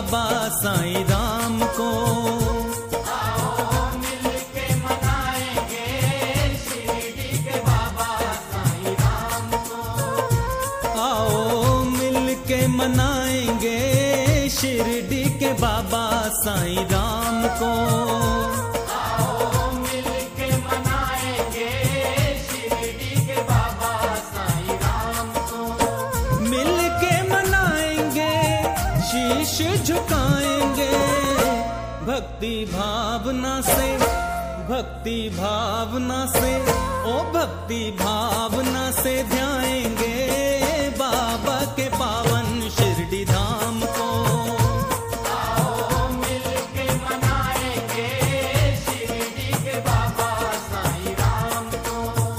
बाबा साईं राम को। आओ मिलके मनाएंगे शिरडी के बाबा साईं राम को। आओ मिलके मनाएंगे शिरडी के बाबा साईं राम को। आओ मिलके मनाएंगे शिरडी के बाबा साईं राम को। मिलके मनाएंगे शीश झुकाएंगे भक्ति भावना से, भक्ति भावना से, ओ भक्ति भावना से ध्याएंगे बाबा के पावन शिरडी धाम को। आओ मिलके मनाएंगे शिरडी के बाबा साईं राम को।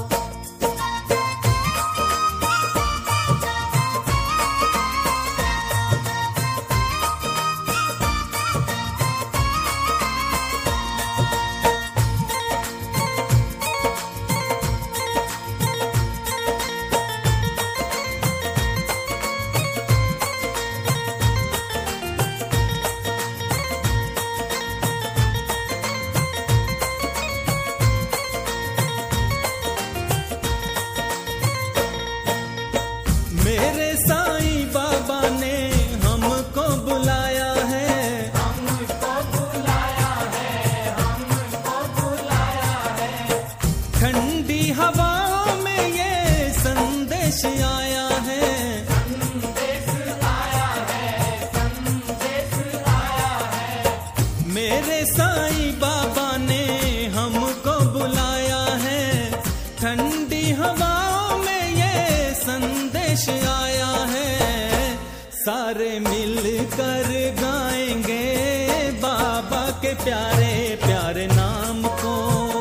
मेरे साईं बाबा ने हमको बुलाया है, हमको बुलाया है, हमको बुलाया है। ठंडी हवाओं में ये संदेश आया है, संदेश आया है, संदेश आया है। मेरे साईं बाबा ने हमको बुलाया है। ठंडी हवाओं में ये संदेश आया है। सारे मिलकर गाएंगे बाबा के प्यारे प्यारे नाम को।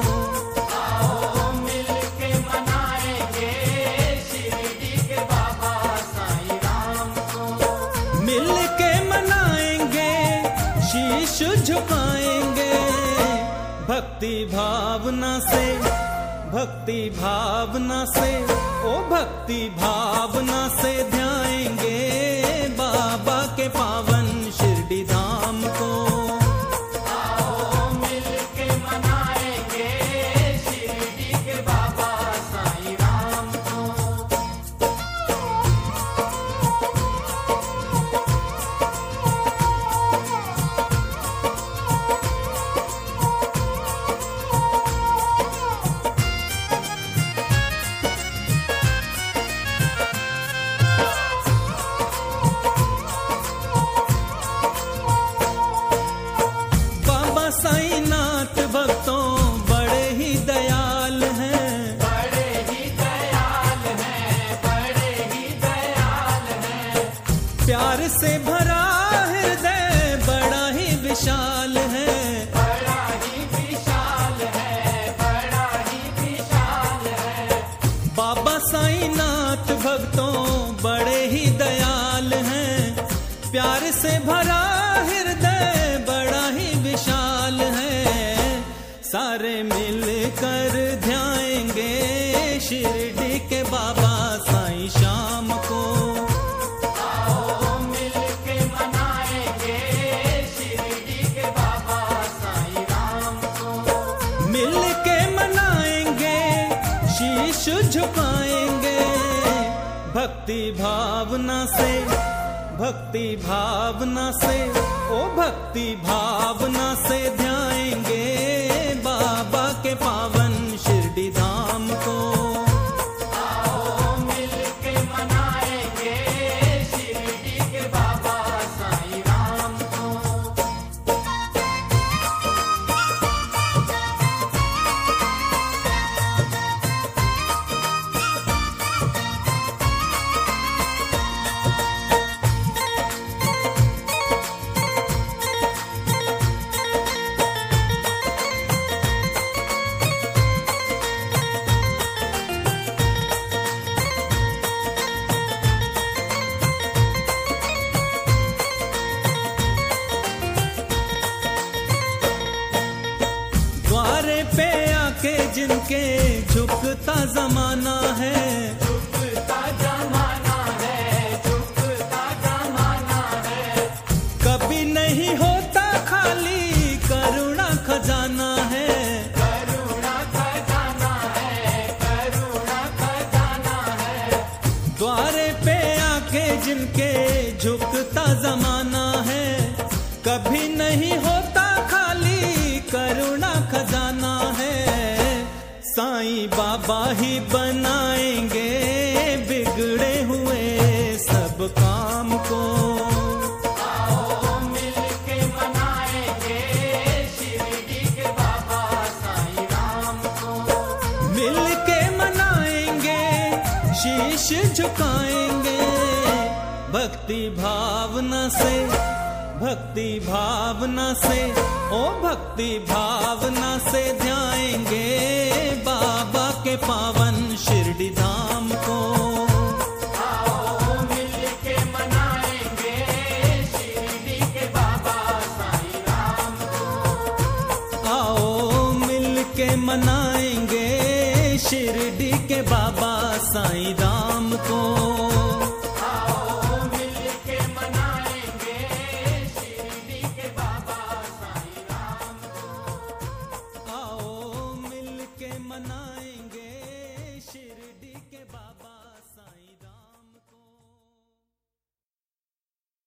आओ मिलके मनाएंगे शिरडी के बाबा साईं राम को। मिलके मनाएंगे शीश झुकाएंगे भक्ति भावना से, भक्ति भावना से, ओ भक्ति भावना से ध्याएंगे बाबा के पावन शिरडी धाम को। आओ मिलके मनाएंगे शिरडी के बाबा साईं राम को। बाबा साईं नाथ भक्तों बड़े ही दयाल हैं, बड़े ही दयाल हैं, बड़े ही दयाल हैं। प्यार से भरा हृदय बड़ा ही विशाल है। बड़ा ही विशाल है, बड़ा ही विशाल है। बाबा साईं नाथ भक्तों बड़े ही दयाल हैं। प्यार से भरा हृदय बड़ा ही विशाल है। सारे मिलकर ध्याएंगे शिरडी के बाबा साईं शाम को। आओ मिलके मनाएंगे शिरडी के बाबा साईं राम को। मिलके मनाएंगे शीश झुकाएंगे भक्ति भावना से, भक्ति भावना से, ओ भक्ति भावना से ध्याएंगे बाबा के पावन शिरडी धाम को। आओ मिलके मनाएंगे शिरडी के बाबा साईं राम को। जिनके झुकता जमाना है, झुकता जमाना है, झुकता जमाना है। कभी खजाना है, करुणा खजाना है, करुणा खजाना है। द्वारे पे आके जिनके झुकता जमाना है, कभी नहीं होता खाली करुणा खजाना है। साईं बाबा ही बनाएंगे बिगड़े हुए सब काम को। आओ मिलके मनाएंगे शिरडी के बाबा साईं राम को। मिलके मनाएंगे, शीश झुकाएंगे, भक्ति भावना से, भक्ति भावना से, ओ भक्ति भावना से ध्याएंगे बाबा के पावन शिरडी धाम को। आओ मिलके मनाएंगे शिरडी के बाबा साईं राम को। आओ मिलके मनाएंगे शिरडी के बाबा साईं राम को। आओ मिलके मनाएंगे शिरडी के बाबा साईं राम को। आओ मिलके मना